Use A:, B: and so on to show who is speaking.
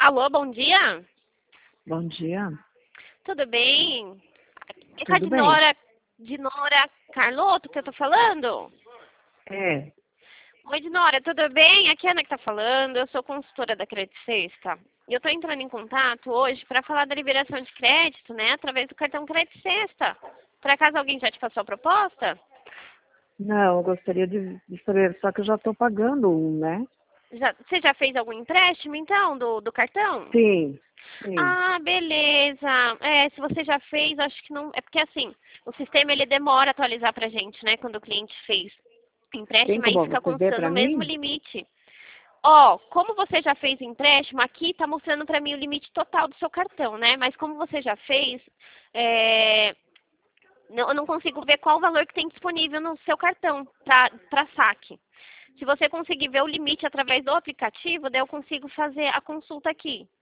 A: Alô, bom dia?
B: Bom dia.
A: Tudo bem? É com a
B: Tudo bem?
A: Dinora Carlotto que eu tô falando?
B: É.
A: Oi, Dinora, tudo bem? Aqui é a Ana que tá falando, eu sou consultora da Credit Sexta. E eu tô entrando em contato hoje para falar da liberação de crédito, né, através do cartão Credit Sexta. Por acaso alguém já te passou a proposta?
B: Não, eu gostaria de saber, só que eu já estou pagando um, né?
A: Você já fez algum empréstimo, então, do cartão?
B: Sim, sim.
A: Ah, beleza. Se você já fez, acho que não. É porque assim, o sistema ele demora a atualizar pra gente, né? Quando o cliente fez
B: Tem
A: empréstimo, aí
B: como
A: fica
B: você ver
A: constando
B: para
A: o mesmo
B: mim?
A: limite. Ó, como você já fez empréstimo, aqui tá mostrando pra mim o limite total do seu cartão, né? Mas como você já fez, é, eu não consigo ver qual o valor que tem disponível no seu cartão para saque. Se você conseguir ver o limite através do aplicativo, daí eu consigo fazer a consulta aqui.